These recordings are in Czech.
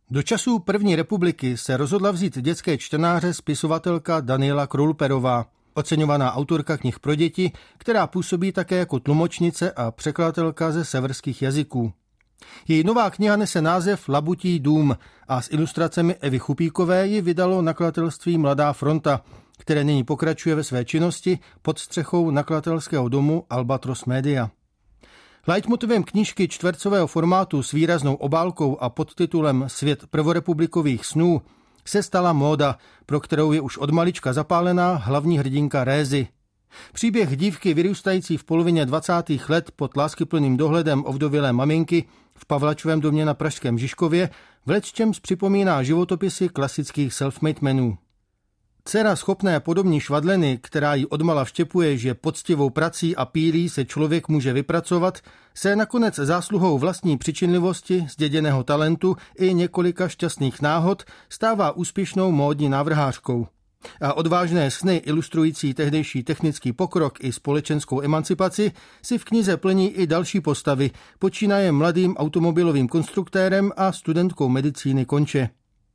Do časů první republiky se rozhodla vzít dětské čtenáře spisovatelka Daniela Krulperová, oceňovaná autorka knih pro děti, která působí také jako tlumočnice a překladatelka ze severských jazyků. Její nová kniha nese název Labutí dům a s ilustracemi Evy Chupíkové ji vydalo nakladatelství Mladá fronta, které nyní pokračuje ve své činnosti pod střechou nakladatelského domu Albatros Media. Leitmotivem knížky čtvercového formátu s výraznou obálkou a podtitulem Svět prvorepublikových snů se stala móda, pro kterou je už od malička zapálená hlavní hrdinka Rézy. Příběh dívky vyrůstající v polovině 20. let pod láskyplným dohledem ovdovělé maminky v Pavlačovém domě na pražském Žižkově vlecčems připomíná životopisy klasických self-made menů. Dcera schopné podobní švadleny, která jí odmala vštěpuje, že poctivou prací a pílí se člověk může vypracovat, se nakonec zásluhou vlastní přičinlivosti, zděděného talentu i několika šťastných náhod stává úspěšnou módní návrhářkou. A odvážné sny ilustrující tehdejší technický pokrok i společenskou emancipaci si v knize plní i další postavy, počínaje mladým automobilovým konstruktérem a studentkou medicíny Konče.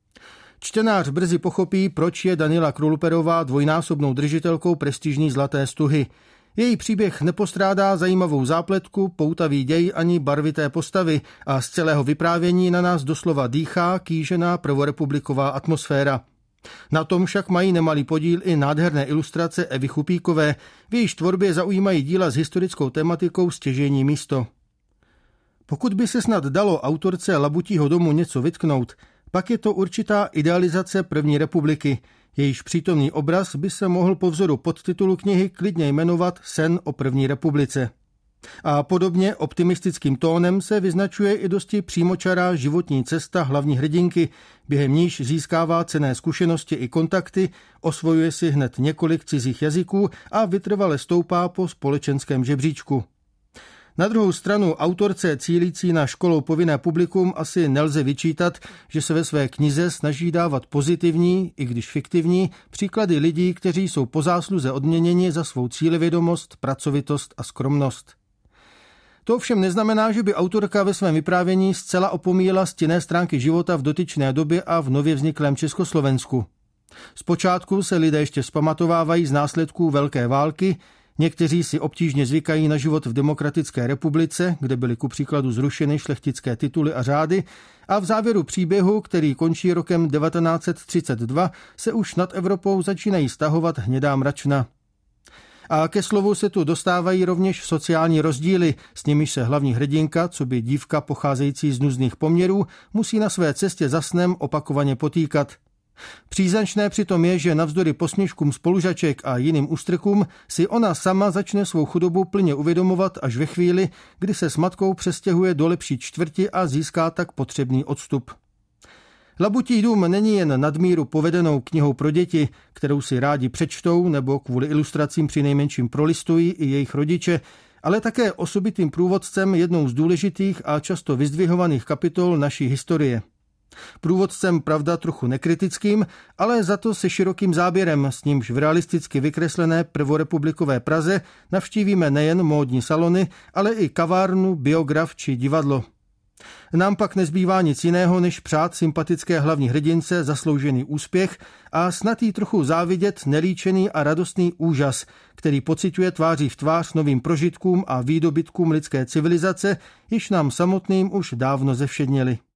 Čtenář brzy pochopí, proč je Daniela Krulperová dvojnásobnou držitelkou prestižní Zlaté stuhy. Její příběh nepostrádá zajímavou zápletku, poutavý děj ani barvité postavy a z celého vyprávění na nás doslova dýchá kýžená prvorepubliková atmosféra. Na tom však mají nemalý podíl i nádherné ilustrace Evy Chupíkové, v jejíž tvorbě zaujímají díla s historickou tematikou stěžejní místo. Pokud by se snad dalo autorce Labutího domu něco vytknout, pak je to určitá idealizace první republiky. Jejíž přítomný obraz by se mohl po vzoru podtitulu knihy klidně jmenovat Sen o první republice. A podobně optimistickým tónem se vyznačuje i dosti přímočará životní cesta hlavní hrdinky, během níž získává cenné zkušenosti i kontakty, osvojuje si hned několik cizích jazyků a vytrvale stoupá po společenském žebříčku. Na druhou stranu autorce cílící na školou povinné publikum asi nelze vyčítat, že se ve své knize snaží dávat pozitivní, i když fiktivní, příklady lidí, kteří jsou po zásluze odměněni za svou cílevědomost, pracovitost a skromnost. To ovšem neznamená, že by autorka ve svém vyprávění zcela opomíjela stinné stránky života v dotyčné době a v nově vzniklém Československu. Zpočátku se lidé ještě vzpamatovávají z následků Velké války, někteří si obtížně zvykají na život v demokratické republice, kde byly ku příkladu zrušeny šlechtické tituly a řády, a v závěru příběhu, který končí rokem 1932, se už nad Evropou začínají stahovat hnědá mračna. A ke slovu se tu dostávají rovněž sociální rozdíly, s nimiž se hlavní hrdinka, coby dívka pocházející z nuzných poměrů, musí na své cestě za snem opakovaně potýkat. Příznačné přitom je, že navzdory posměškům spolužaček a jiným ústrkům si ona sama začne svou chudobu plně uvědomovat až ve chvíli, kdy se s matkou přestěhuje do lepší čtvrti a získá tak potřebný odstup. Labutí dům není jen nadmíru povedenou knihou pro děti, kterou si rádi přečtou nebo kvůli ilustracím přinejmenším prolistují i jejich rodiče, ale také osobitým průvodcem jednou z důležitých a často vyzdvihovaných kapitol naší historie. Průvodcem, pravda, trochu nekritickým, ale za to se širokým záběrem, s nímž v realisticky vykreslené prvorepublikové Praze navštívíme nejen módní salony, ale i kavárnu, biograf či divadlo. Nám pak nezbývá nic jiného, než přát sympatické hlavní hrdince zasloužený úspěch a snad jí trochu závidět nelíčený a radostný úžas, který pociťuje tváří v tvář novým prožitkům a výdobytkům lidské civilizace, již nám samotným už dávno zevšedněli.